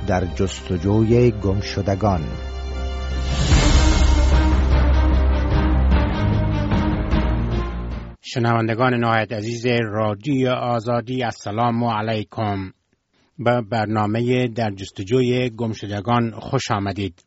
در جستجوی گمشدگان. شنوندگان نهایت عزیز رادیو آزادی، السلام علیکم. به برنامه در جستجوی گمشدگان خوش آمدید.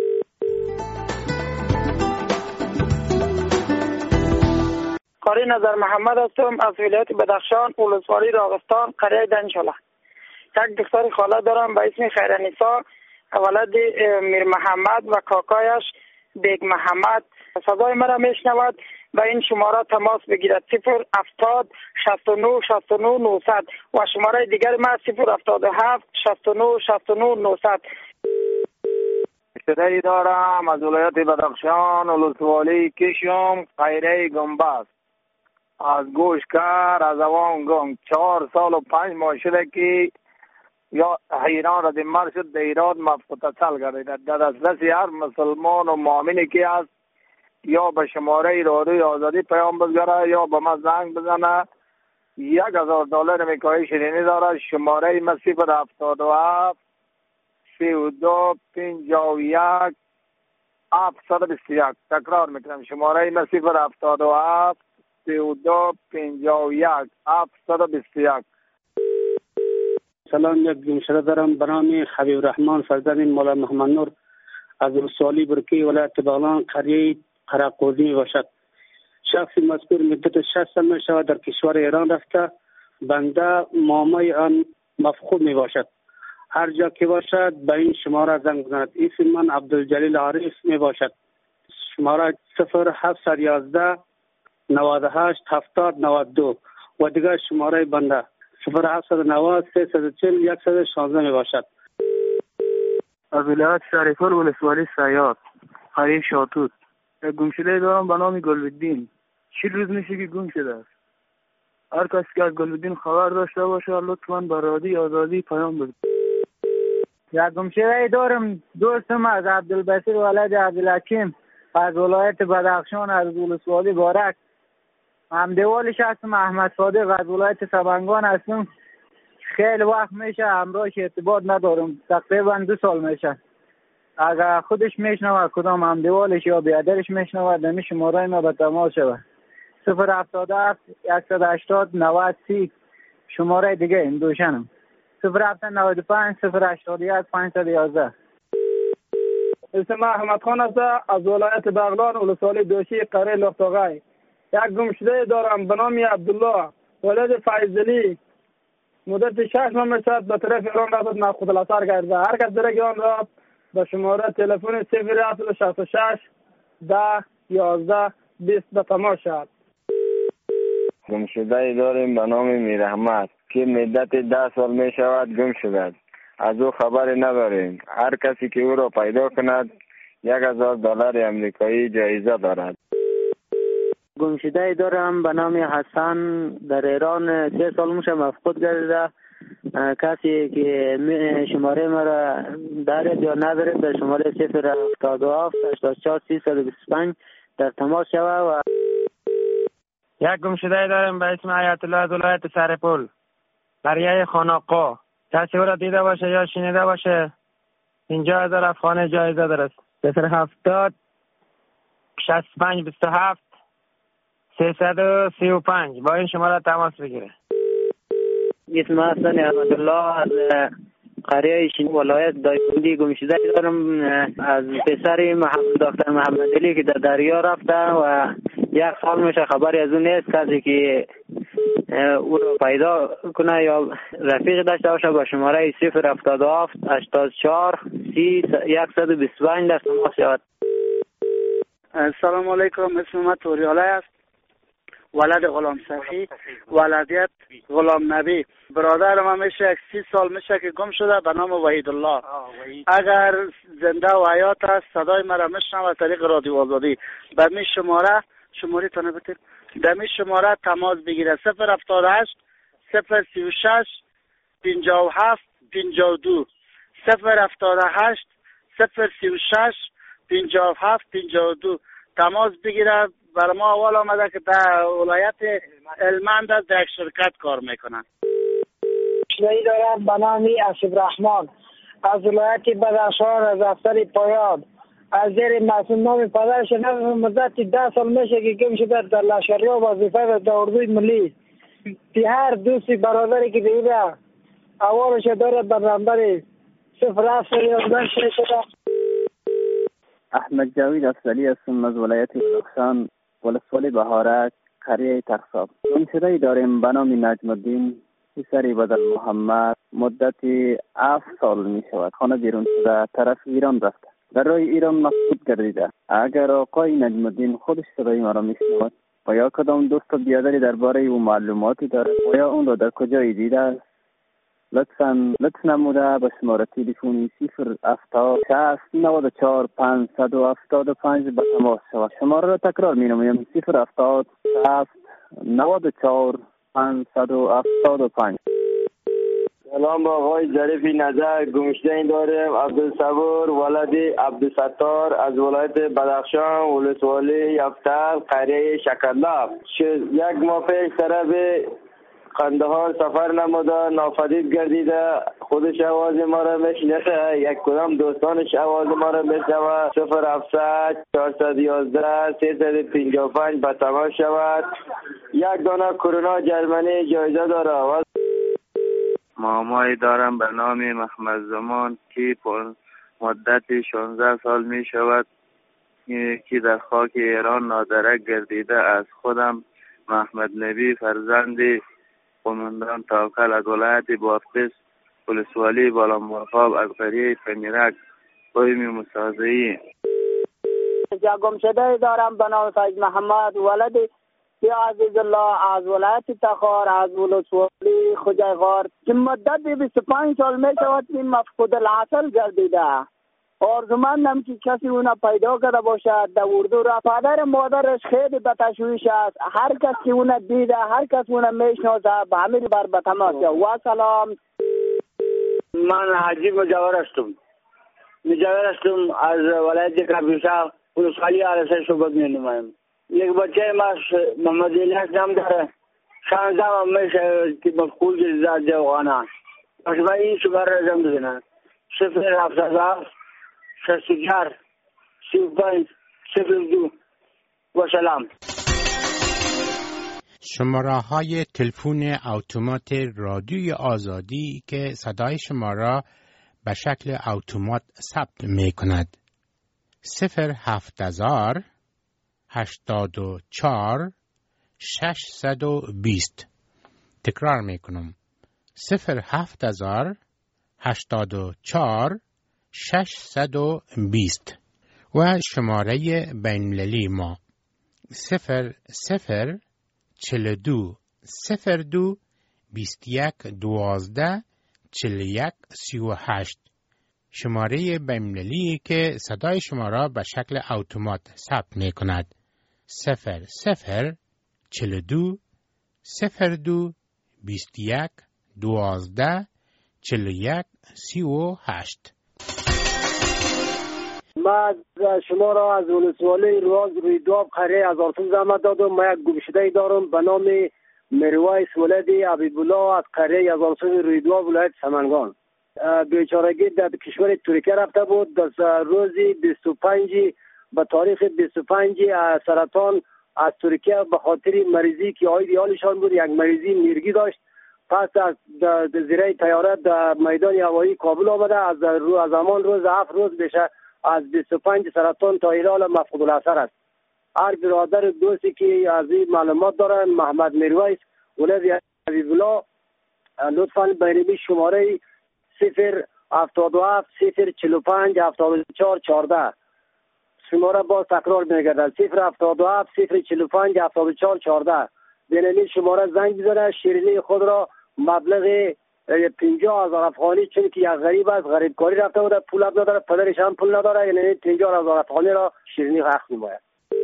قاری نظر محمد هستم از ولایت بدخشان، ولسوالی راغستان، قریه دنچاله. یک دختر خاله دارم به اسم خیرنیسا، ولد میر محمد و کاکایش بیگ محمد. صدای مرا میشنود، به این شماره تماس بگیرد 070 69 69 900 و شماره دیگر ما 077 69 69 900. صدایی دارم از ولایت بدخشان، ولسوالی کشم، قریه گنبست. از گوشکر از اوان گم 4 سال و 5 ماه شده که یا ایران را دیمار شد در ایران متصل گردید. در دسترس هر مسلمان و مؤمنی که است یا به شماره رادیوی آزادی پیام بگذاره یا به من زنگ بزنه. $1000 امریکایی شیرینی داره. شماره ما 077 32 51 721. تکرار میکنم، شماره ما 077 32 51 721. سلام، یک گمشده دارم به نام حبیب رحمان فرزند مولا محمد نور از ولسوالی برکی ولایت بغلان قریه قراقوزی می باشد. شخص مذکور مدت 6 سال می شود در کشور ایران رفته. بنده مامای آن مفقود می باشد. هر جا که باشد به این شماره زنگ بزند. اسم من عبدالجلیل عارف می باشد. شماره 0711 98 70 92 و دیگر شماره بنده 0790 340 116 می باشد. از ولایت شریفال ولسوالی سیاد قریه شاتوت. یک گمشده دارم به نام گلودین. 40 روز میشه که گم شده است. هر کسی که از گلودین خبر داشته باشه لطفاً به رادیوی آزادی پیام بده. یک گمشده دارم دوستم از عبدالبصیر ولد عبدالحکیم از ولایت بدخشان از ولسوالی بارک. همدیوالش هستم احمد صادق از ولایت سبنگان هستم. خیلی وقت میشه همراهش ارتباط ندارم، تقریبا 2 سال میشه. اگر خودش میشنوه کدام همدیوالش یا بیادرش میشنوه دمی شماره ما به تماس شود 077 180 90 30. شماره دیگه این دوشنم 0795 081 511. اسم احمد خان است از ولایت بغلان ولسوالی دوشی قریه لختاغای. یک گمشده دارم به نام عبدالله ولد فیضلی. مدت 6 ماه میشد به طرف ایران رفت ناخود الاثار کرده. هر کس درک آن را به شماره تلفن 066 10 11 20 به تماس شد. گمشده داریم به نام میر احمد که مدت 10 سال می شود گم شده. از او خبری نداریم. هر کسی که او را پیدا کند $1000 امریکایی جایزه دارد. گمشده دارم به نام حسن در ایران 3 سال میشه مفقود گردیده. کسی که شماره مرا دارد یا ندارد در شماره 077 84 325 در تماس شوه. و یک گمشده داریم به اسم آیت الله از ولایت سرپل قریه خانقا. کسی او را دیده باشه یا شنیده باشه $50,000 افغانی جایزه دارد. 070 65 27 335 با این شماره تماس بگیره. اسم حسن احمدالله از قریه ولایت دایکندی. گمشده دارم از پسر دکتر محمد علی که در دریا رفته و 1 سال میشه خبری از اون نیست. کسی که او رو پیدا کنه یا رفیق داشته باشه با شماره 077 84 30 125 در تماس شود. السلام علیکم، اسم من توریاله است، ولد غلام صفی، ولدیت غلام نبی. برادر من میشه 30 سال میشه که گم شده به نام وحید الله. اگر زنده و حیات است صدای مرا میشنوه از طریق رادیو آزادی. به می شماره تانه بتید دمی شماره تماس بگیره 078 036 57 52 078 036 57 52 تماس بگیره. برای ما اول آمده که در ولایت هلمند در یک شرکت کار میکنن. شنایی دارم به نام اشرف رحمان از ولایت بدخشان از افسر پایاب از زیر معصوم نام پدرش مدت 10 سال میشه که گم شده در لشکریاب وظیفه در اردوی ملی. هر دوستی برادری که دیده اولش داره بر نمبر 07 احمد جاوید افضلی هستم از ولایت بدخشان ولسوالی بهارک قریه تخصاب. گمشده داریم به نام نجم الدین پسری بدر محمد مدت 7 سال می شود خانه بیرون شده طرف ایران رفته در راه ایران مفقود گردیده. اگر آقای نجم الدین خودش صدای ما را می شنود و یا کدام دوست بیادری درباره او معلوماتی دارد و یا اون را در کجای دیده است لطف نموده به شماره تلفنی 070 94 575 به تماس شود. شماره را تکرار می نمایم 070 94 575. سلام با آقای ظریفی نظر. گمشده این داریم عبدالصبور ولد عبدالستار از ولایت بدخشان ولسوالی یفتل قریه شکرلب. یک ماه پیش طرف قندهار سفر نموده ناپدید گردیده. خودش آواز ما را میشنوه یک کدام دوستانش آواز ما را میشنوه. 070 411 355 به تماس شود. یک دانه کرونا جرمنی جایزه داره. مامایی دارم به نام محمد زمان که مدت 16 سال می شود که در خاک ایران نادرک گردیده. از خودم محمد نبی فرزند قماندان توکل از ولایت بادغیس ولسوالی بالامرغاب از قریه فمیرک قوم مسازعی. گم شده دارم به نام فیض محمد ولد عزیز الله از ولایت تخار از ولسوالی خوجایغار که مدت 25 سال می شود که مفقود العسل گردیده. آرزومندم که کسی اونا پیدا کرده باشد در اردو را. پدر مادرش خیلی به تشویش است. هر کس که اونا دیده هر کس اونا میشناسه به همین بر به تماس. و سلام. من حاجی مجاور هستم از ولایت کبیرشاه ولسوالی عرصه شعبت می نمایم. یک بچه ما محمد الیاس نام داره 16 میشه که مفقود گردیده افغانان. پس من این شماره را زم بزنم 077 64 35 02 و سلام. شماره های تلفن اتومات رادیوی آزادی که صدای شما را به شکل اتومات ثبت می کند 070 84 620. تکرار می کنم 070 84 620 و شماره بین‌المللی ما 0042 02 21 12 41 38. شماره بین‌المللی که صدای شما را به شکل اتومات ثبت می کند 0042 02 21 12 41 38. ما شما را از ولسوالی رویدواب قریه از آرتون زحمت دادم. ما یک گمشده دارم به نام مرویس ولد حبیبالله از قریه از آرتون رویدواب ولایت سمنگان. بیچارگی در کشور ترکیه رفته بود. در روز 25 به تاریخ 25 سرطان از ترکیه به خاطر مریضی که آید حالشان بود یک مریضی میرگی داشت. پس از زیره تیاره در میدان هوایی کابل آمده. از زمان روز 7 روز بشه از 25 سرطان تا الان مفقود الاثر است. هر برادر دوستی که از این معلومات دارن محمد مرویس ولد حبیبالله لطفاً بینمی شماره 077 045 74 14 شماره باز تکرار میگردد 077 045 74 14. بینمی شماره زنگ بزنه شیرینی خود را مبلغ 50,000 افغانی چون که یک غریب است غریب کاری رفته بوده پول نداره پدرش هم پول نداره یعنی 50,000 افغانی را شیرینی حق می‌باید.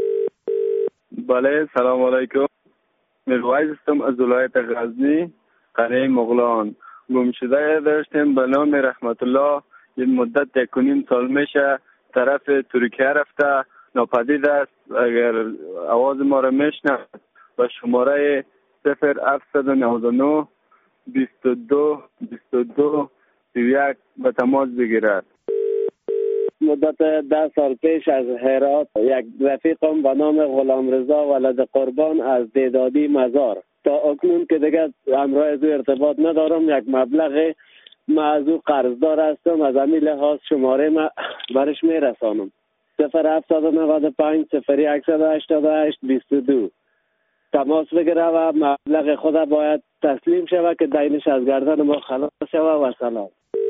بله سلام علیکم. مرویس هستم از ولایت غزنی قریه مغلان. گمشده داشتیم به نام رحمت الله این مدت 1.5 سال میشه طرف ترکیه رفته ناپدید است. اگر آواز ما را میشنوید با شماره 0799 22 22 31 به تماس بگیرد. مدت 10 سال پیش از هرات یک رفیقم به نام غلامرضا ولد قربان از دیدادی مزار تا اکنون که دیگر همراه از او ارتباط ندارم، یک مبلغ ما از او قرضدار هستم. از همین لحاظ شماره ما برش میرسانم 0795 0188 22 تماس بگیره و مبلغ خود باید تسلیم شود که دینش از گردن ما خلاص شود. و سلام.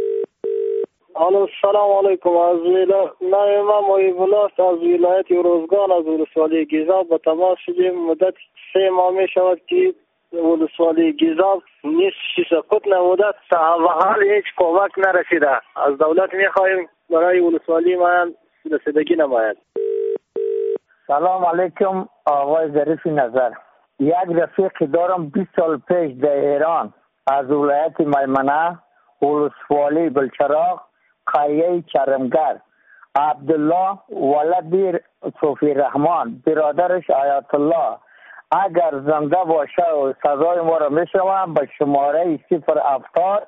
السلام علیکم. از نام ما محیب الله است از ولایت روزگان از ولسوالی گیزاب به تماس شدیم. مدت 3 ماه می شود که ولسوالی گیزاب نیست سقوط نموده تا به حال هیچ کمک نرسیده. از دولت می خواهیم برای ولسوالی ما رسیدگی نماید. سلام علیکم آقای ظریف نظر. یک رفیق دارم 20 سال پیش در ایران از ولایت میمنه ولسوالی بلچراغ قریه چرمگر عبدالله ولد صوفی رحمان برادرش آیت الله اگر زنده باشه و صدای ما را میشنوم به شماره 070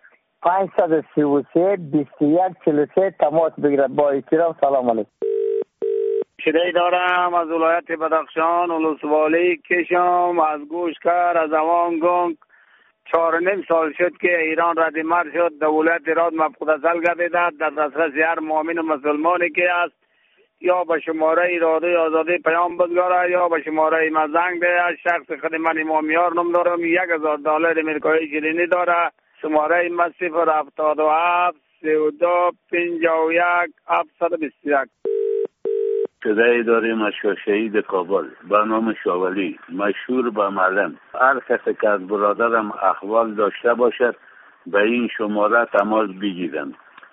533 2143 تماس بگیرد. با احترام سلام علیکم. شده دارم از ولایت بدخشان ولسوالی کشم از گوشکر از اوان گنگ 4.5 سال شد که ایران ردیمر شد. دولت ایران مفقود ازل گردیده در دسترس هر مؤمن و مسلمانی که است یا به شماره اراده آزادی پیام بگذاره یا به شماره من زنگ ده. شخص خود من امامیار نام دارم. $1000 امریکایی شیرینی داره. شماره من 077 32 51 721. شده داریم از شهید کابل به نام شاولی مشهور به معلم. هر کسی که از برادرم احوال داشته باشد به این شماره تماس بگیرند.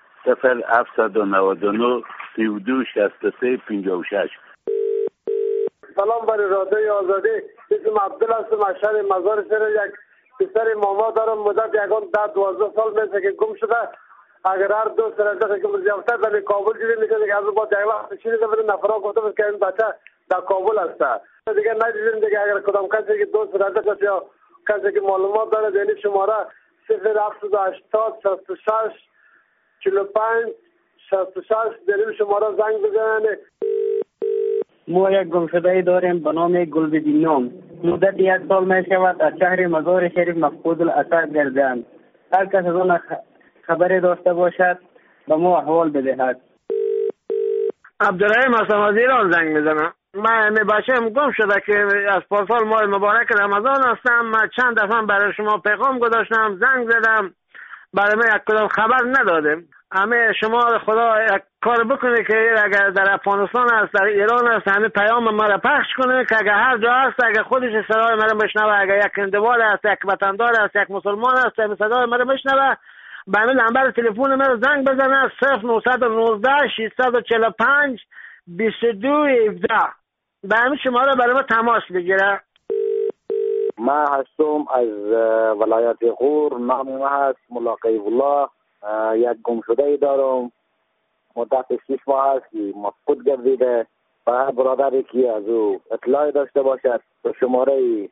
0799 32 63 56. سلام بر اراده آزادی. اسم عبدالله هستم از شهر مزار شهر. یک پسر ماما دارم مدت 12 سال میشه که گم شده. اگر هر دو سرزده که مزیافته در کابل جوری میشه که از با جایوه شیری ده بده نفران گفته که این بچه در کابل هسته دیگه ندیدیم دیگه. اگر کدام کسی که دو سرزده کسی یا کسی که معلومات داره دینی شماره 0780 66 45 66 دینی شماره زنگ بزنه. ما یک گمشده‌ای داریم به نام گلبدینام. مدت 1 سال می شود از شهر مزار شریف مفقود الاثر گردند. هر کس از آن خبری داشته باشد به ما احوال بدهد. عبدالرحیم هستم از ایران زنگ میزنم. من بچه‌ام گم شده که از پارسال ماه مبارک رمضان هستم. من چند دفعه برای شما پیغام گذاشتم زنگ زدم برای من یک کدام خبر ندادیم. همه شما خدا یک کار بکنه که اگر در افغانستان است در ایران است همه پیام ما را پخش کنه که اگر هر جا هست اگر خودش صدای ما را بشنوه اگر یک هندوار است یک وطندار است یک مسلمان است صدای ما را بشنوه به همین نمبر تلفن من زنگ بزنه 0919 645 2217 به همین شماره برای ما تماس بگیره. ما هستم از ولایت غور. نام ما هست ملاقی الله. یک گمشده دارم مدت 6 ماه است که مفقود گردیده. و هر برادری که از او اطلاع داشته باشد به شماره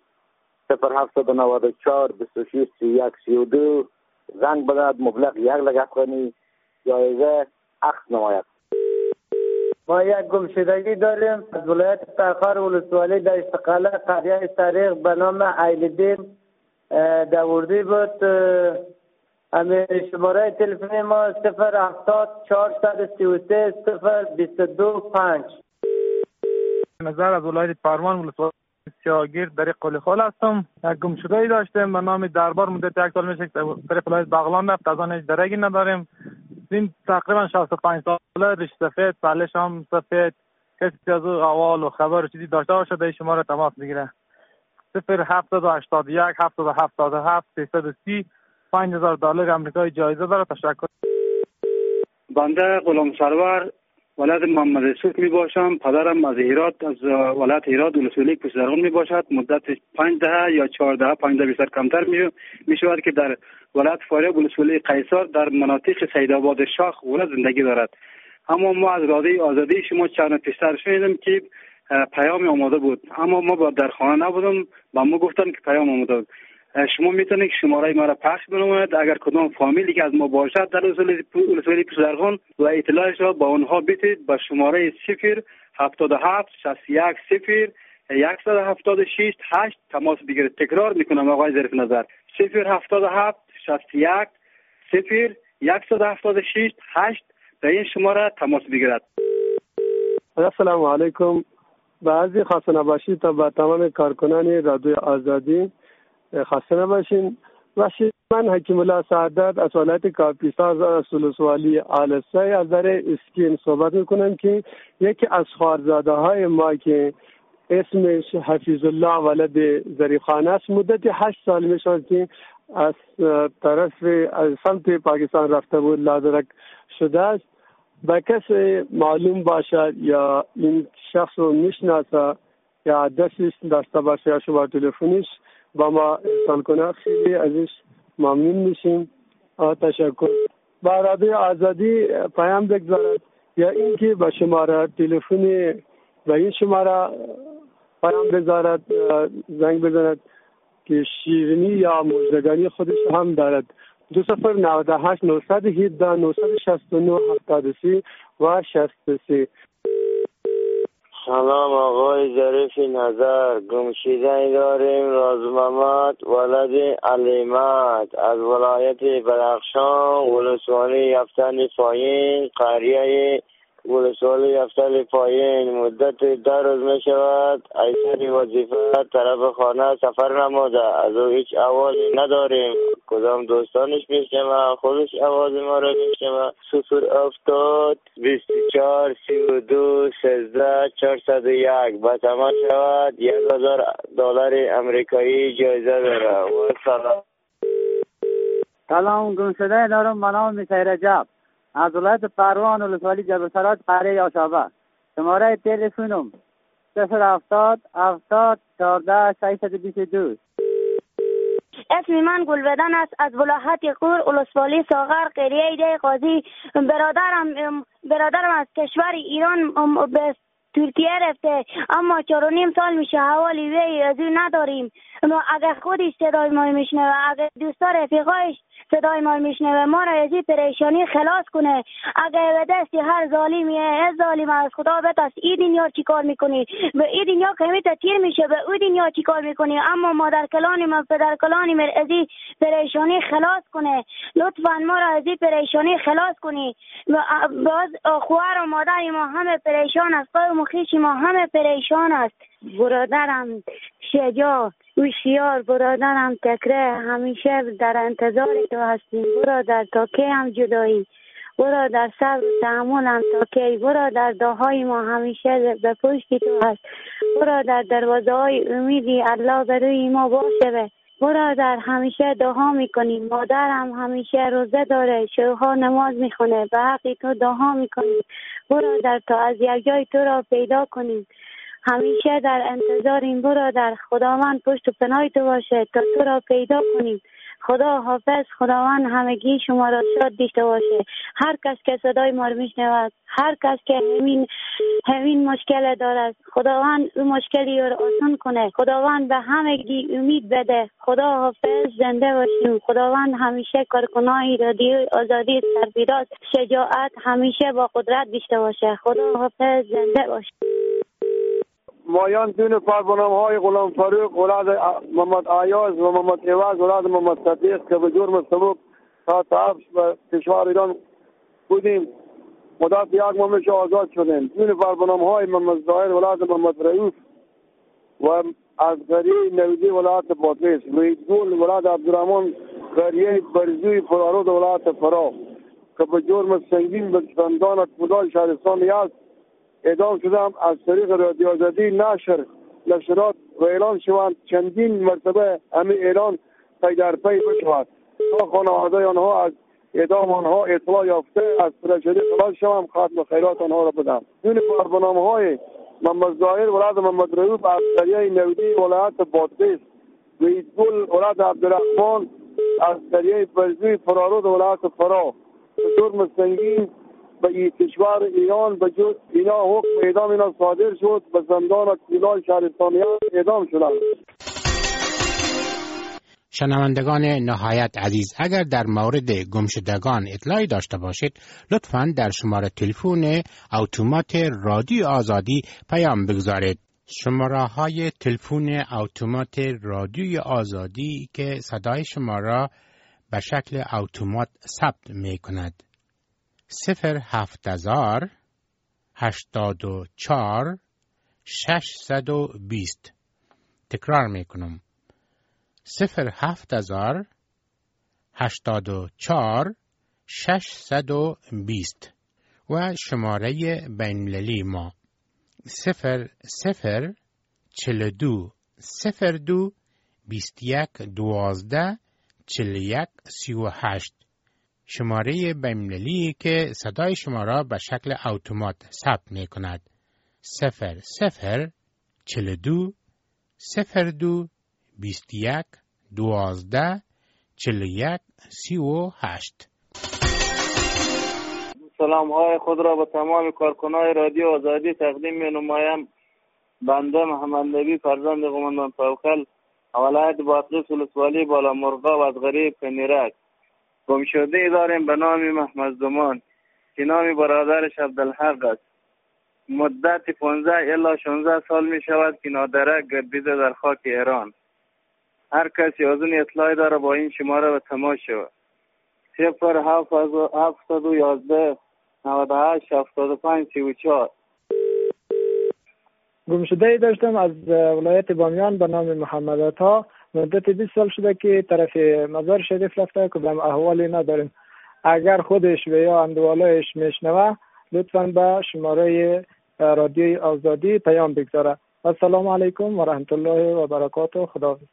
0794 26 31 32 زنگ بزند. مبلغ 1 لک افغانی جایزه اخذ نماید. ما یک گمشدگی داریم از ولایت تخار ولسوالی در استقاله قریه طریق به نام ایلدین دوردی بود. همه شماره تلفن ما 070 433 0225. نظر از ولایت پروان ولسوالی سیاگیر در قلی خال هستم. یک گمشده‌ای داشتیم به نام دربار مدت 1 سال میشه که طرف ولایت بغلان رفت. از آن هیچ درگی نداریم. این تقریبا 65 ساله ریش سفید پلش هم سفید. کسی از او احوال و خبر چیزی داشته باشه در شماره تماس بگیره. 0781 777 330 $5000 امریکایی جایزه داره. تشکر. بنده غلام سرور ولد محمد یوسف می باشم. پدرم از هرات از ولایت هرات ولسوالی پشترغون می باشد. مدت 5 دهه یا 4 دهه 5 دهه بیشتر کمتر می شود که در ولایت فاریاب ولسوالی قیصر در مناطق سیدآباد شاخ ولد زندگی دارد. اما ما از اراده آزادی شما چند پیشتر شنیدیم که پیام آماده بود اما ما با در خانه نبودم و ما گفتن که پیام آماده بود. شما میتونید شماره ما را پخش بنمایید. اگر کدام فامیلی که از ما باشد در ولسوالی پسرخان و اطلاعش را با اونها بدید به شماره 077 61 0 176 8 تماس بگیرید. تکرار میکنم آقای ظریف نظر 077 61 0 176 8 در این شماره تماس بگیرید. السلام علیکم. بعضی خسته نباشید تا به تمام کارکنان رادیو آزادی خسته نباشین. من حکیم الله سعادت از ولایت کاپیسا از ولسوالی آلسه از در اسکین صحبت میکنم که یکی از خواهرزاده های ما که اسمش حفیظ الله ولد ظریف خان است مدت 8 سال میشد که از طرف از سمت پاکستان رفته بود لادرک شده است. به کسی معلوم باشد یا این شخص رو میشناسه یا دستش داشته باشه یا شماره تلفنش با ما ارسال کنه خیلی ازش ممنون میشیم. تشکر. با رادیو آزادی پیام بگذارد یا اینکه با شماره تلفن به این شماره پیام بگذارد زنگ بزند که شیرینی یا مژدگانی خودش هم دارد. 2098 917 969 73 و 63. سلام آقای ظریف نظر. گمشیدنی داریم راز محمد ولد علیمت از ولایت بدخشان ولسوالی یفتل پایین قریه ولسوالی یفتل پایین مدت 10 روز می شود ایسری وظیفه طرف خانه سفر نموده. از او هیچ احوالی نداریم. کدام دوستانش میشنوه خودش آواز ما رو میشنوه. 070 24 32 13 401 با تماس شود $1000 امریکایی جایزه داره. و سلام. سلام گمشده دارم به نام میسای رجب از ولایت پروان ولسوالی جبلسرات قریه یاشابه. شماره تلفنم 070 70 14 622. اسم من گلبدن است از ولایت غور ولسوالی ساغر قریه ده قاضی. برادرم از کشور ایران به ترکیه رفته اما 4.5 سال میشه حوالی وی از او نداریم. اگر خودش صدای ما میشنوه اگر دوستا رفیقایش صدای ما میشنوه ما را از این پریشانی خلاص کنه. اگر به دست هر ظالمی از ظالم از خدا بتاست این دنیا چی کار میکنی به این دنیا که همیت تیر میشه به اون دنیا چی کار میکنی. اما مادر کلانی و پدر کلانی ما از این پریشانی خلاص کنه. لطفا ما را از این پریشانی خلاص کنی. باز خواهر و مادر ما همه پریشان است. قوم و خویش ما همه پریشان است. برادرم شجاع هوشیار برادرم تکره همیشه در انتظار تو هستیم. برادر تا کی هم جدایی برادر صبر و تحمل هم تا کی. برادر دعاهای ما همیشه به پشت تو هست. برادر دروازه های امیدی الله به روی ما باشه. برادر همیشه دعا میکنیم. مادرم همیشه روزه داره شوها نماز میخونه به حق تو دعا میکنیم. برادر تا از یک جای تو را پیدا کنیم همیشه در انتظاریم. برادر خداوند پشت و پناه تو باشه تا تو را پیدا کنیم. خدا حافظ. خداوند همگی شما را شاد داشته باشه. هر کس که صدای ما رو میشنود هر کس که همین مشکل دارد خداوند اون مشکلی رو آسان کنه. خداوند به همگی امید بده. خدا حافظ. زنده باشیم. خداوند همیشه کارکنای رادیو آزادی سرفراز شجاعت همیشه با قدرت داشته باشه. خدا حافظ. زنده باشیم. مایان دون پربنامه‌های غلام فاروق ولاد محمد آیاز و محمد عوض ولاد محمد صدیق که به جرم سبب تا تعبش به کشور ایران بودیم مدت 1 ماه آزاد شدیم. دون پربنامه‌های محمد ظاهر ولاد محمد رئوف و از قریه نویدی ولایت بادغیس ویدگل ولاد عبدالرحمن قریه برزوی فرارود ولایت فرا که به جرم سنگین به زندان کودال شهرستان یزد اعدام شدم. از طریق رادیو آزادی نشرات و اعلان شوند چندین مرتبه همین اعلان پی در پی بشود تا خانواده آنها از اعدام آنها اطلاع یافته از پرشدی خلاص شوم ختم خیرات آنها را بدم. دون برنامه‌های محمد ظاهر ولاد محمد رئوف از قریه نویدی ولایت بادغیس ویدگل ولاد عبدالرحمن از قریه برزوی فرارود ولایت فرا به جرم سنگین به کشور ایران به جز اینا حکم اعدام اینا صادر شد. به زندان کودال شهرستان یزد اعدام شدند. شنوندگان نهایت عزیز، اگر در مورد گمشدگان اطلاعی داشته باشید لطفاً در شماره تلفن اتومات رادیو آزادی پیام بگذارید. شماره های تلفن اتومات رادیوی آزادی که صدای شما را به شکل اتومات ثبت می کند 07000 84 620. تکرار می کنم 07000 84 620 و شماره بین‌المللی ما 0042 02 21 12 41 38. شماره بین‌المللی که صدای شما را به شکل اتومات ثبت می کند 0042 02 21 12 41 38. سلام های خود را به تمام کارکنان رادیو آزادی تقدیم می نمایم. بنده محمد نبی فرزند قماندان توکل ولایت بادغیس ولسوالی بالا مرغاب از غریب کنیرک. گمشده داریم به نام محمد زمان که نام برادرش عبدالحق است. مدت 15 الی 16 سال می شود که نادرک گردیده در خاک ایران. هر کسی از این اطلاعی داره با این شماره به تماس شود. 0711 98 75 34. گمشده داشتم از ولایت بامیان به نام محمد عطا. مدت 20 سال شده که طرف مزار شریف رفته که بهم احوالی نداریم. اگر خودش و یا اندوالایش میشنوه لطفاً به شماره رادیوی آزادی پیام بگذاره. السلام علیکم و رحمت الله و برکاته. خداحافظ.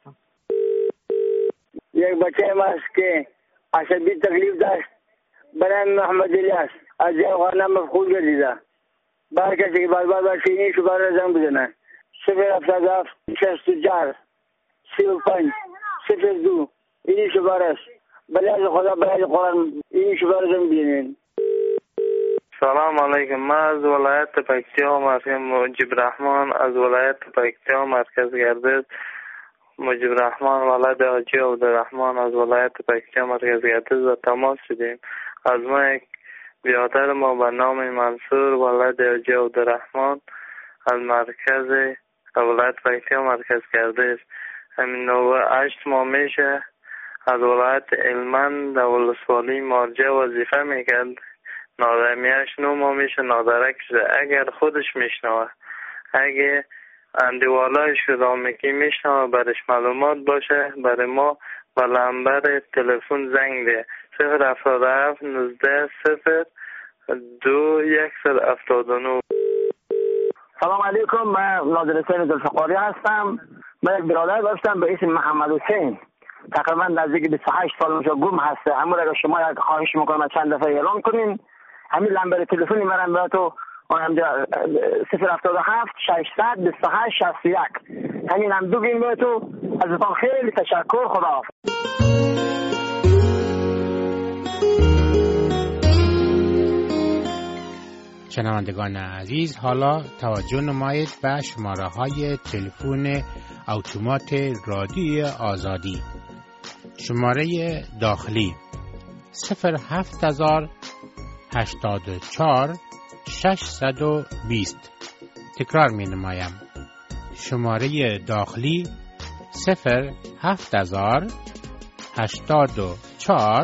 یک بچه ما است که عصبی تکلیف داشت به نام محمد الیاس از خانه مفقود گردیده. بر کسی که بار شینی شو برای زنگ بزنه 077 64 35 02 اینی شماره است. برای خدا برای قرآن اینی شماره زنگ بزنین. سلام علیکم. من از ولایت پکتیا مرکز مجیب رحمان از ولایت پکتیا مرکز گردش. مجیب رحمان ولد حاجی عبدالرحمن از ولایت پکتیا مرکز گردش و تماس شدیم. از ما یک بیادر ما به نام منصور ولد حاجی عبدالرحمن از مرکز ولایت پکتیا مرکز گردش همین 98 ماه میشه از ولایت علمند در ولسوالی مارجه وظیفه میکرد. نادمیش 9 ماه میشه نادرک شده. اگر خودش میشنوه اگه اندیوالای شده که میشنوه برش معلومات باشه برای ما به نمبر تلفن زنگ ده 077 19 0 2 179. سلام علیکم. من ناظر حسین ذوالفقاری هستم. من یک برادر داشتم به اسم محمد حسین. تقریبا نزدیک 28 سال میشه گم هسته. همون اگر شما یک خواهش میکنم چند دفعه اعلام کنین همین نمبر تلفنی مرم به تو اونجا 077 600 28 61 همین هم دو گیم به تو. ازتون خیلی تشکر. خدا. شنوندگان عزیز، حالا توجه نمایید به شماره های تلفن اتومات رادیو آزادی. شماره داخلی 07000 84 620. تکرار می نمایم. شماره داخلی 07000 84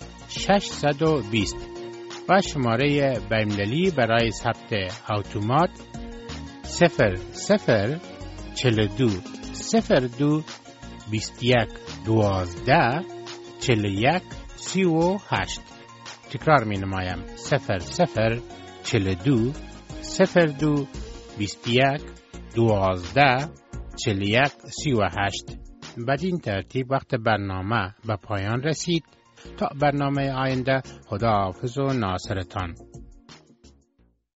620 و شماره بین‌المللی برای ثبت اتومات 0042 02 21 12 41 38. تکرار می نمایم 0042 02 21 12 41 38. بدین ترتیب وقت برنامه به پایان رسید. تا برنامه آینده خداحافظ و ناصرتان.